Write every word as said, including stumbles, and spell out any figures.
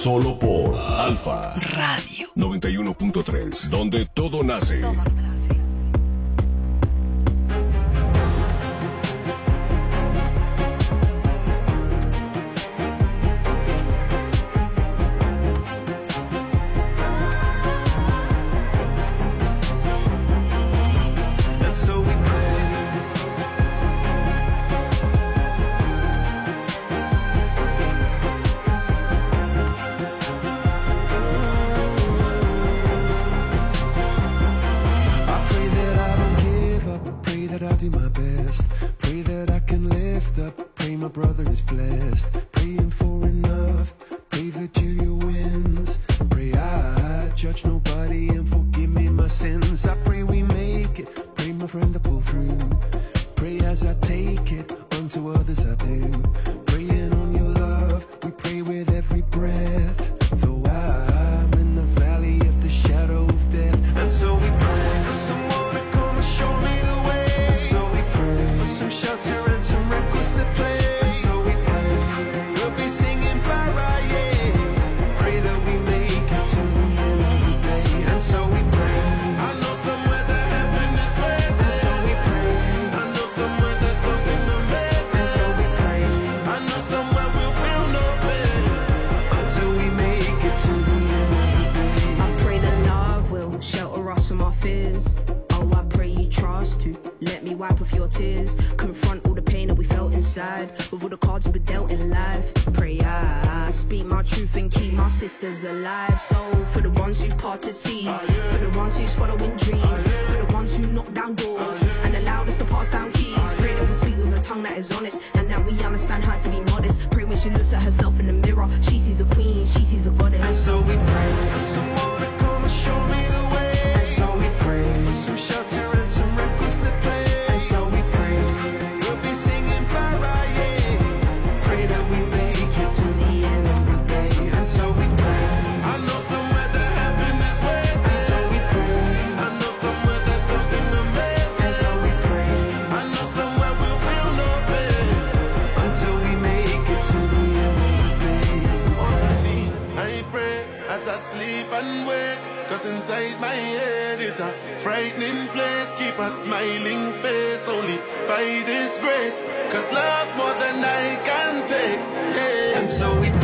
Solo por Alfa Radio noventa y uno punto tres, donde todo nace. Alive, so for the ones who parted seas, for the ones who's following dreams, for the ones who knock down doors and allowed us to pass down keys. Pray that we speak with a tongue that is honest and that we understand how to be modest. Pray when she looks at herself in the mirror, she sees a queen, she sees a goddess. And so we pray for someone to come and show me the way. And so we pray for some shelter and some records to play. And so we pray we'll be singing Pariah. Pray that we make it to the end of the day. And so we pray. I know somewhere that happiness waits. And so we pray. I know somewhere there's something amazing. And so we pray. I know somewhere we'll feel no pain until we make it to the end of the day. Honestly, I pray as I sleep and wake, cause inside my head is a frightening place. Keep a smiling face only by this grace, cause love more than I can take. Yeah. And so we